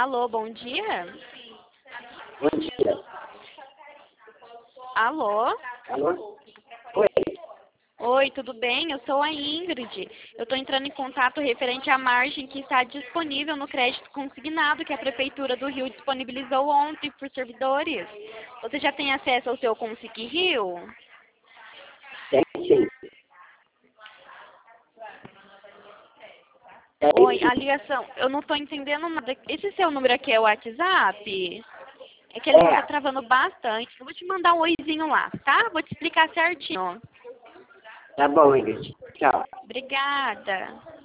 Alô, bom dia. Bom dia. Alô? Alô? Oi. Oi, tudo bem? Eu sou a Ingrid. Eu estou entrando em contato referente à margem que está disponível no crédito consignado que a Prefeitura do Rio disponibilizou ontem por servidores. Você já tem acesso ao seu Consic Rio? Tem sim. Oi, a ligação, eu não estou entendendo nada. Esse seu número aqui é o WhatsApp? É que a ligação está É. travando bastante. Eu vou te mandar um oizinho lá, tá? Vou te explicar certinho. Tá bom, Ingrid. Tchau. Obrigada.